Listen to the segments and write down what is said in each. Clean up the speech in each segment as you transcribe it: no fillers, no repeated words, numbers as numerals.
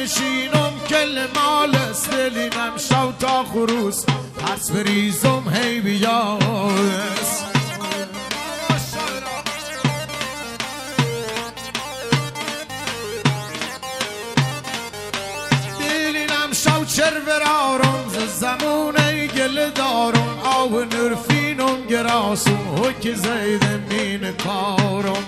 نشینم کل مال استلینم شو تا خروس پس بریزم هی بیاس دلینم شو چرورارم ز زمونه گل دارم آو نرفینم گراسم حک زیدم مین کارم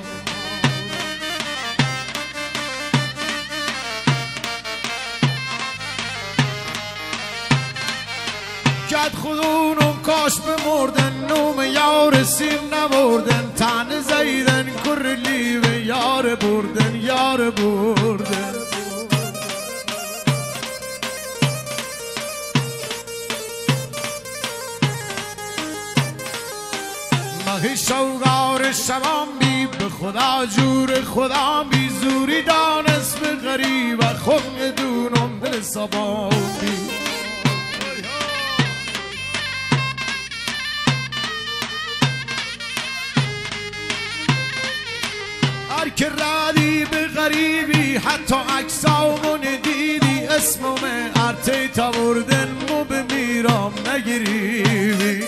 کد خودونم کاش بمردن نوم یار سیم نبردن تن زیدن کرلی و یار بردن یار بردن مهی شوگار شبان بی به خدا جور خدا بی زوری دانست به غریب و خم دونم دل سبان بی هر که ردی به غریبی حتی عکسامون دیدی اسمم ارتی تا بردن مو بمیرم نگریبی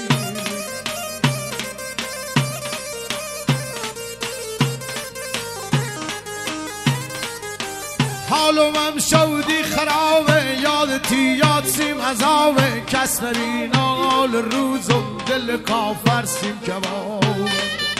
حالم هم شودی خرابه یادتی یاد سیم عذابه کس نبین آل روزم دل کافر سیم کبابه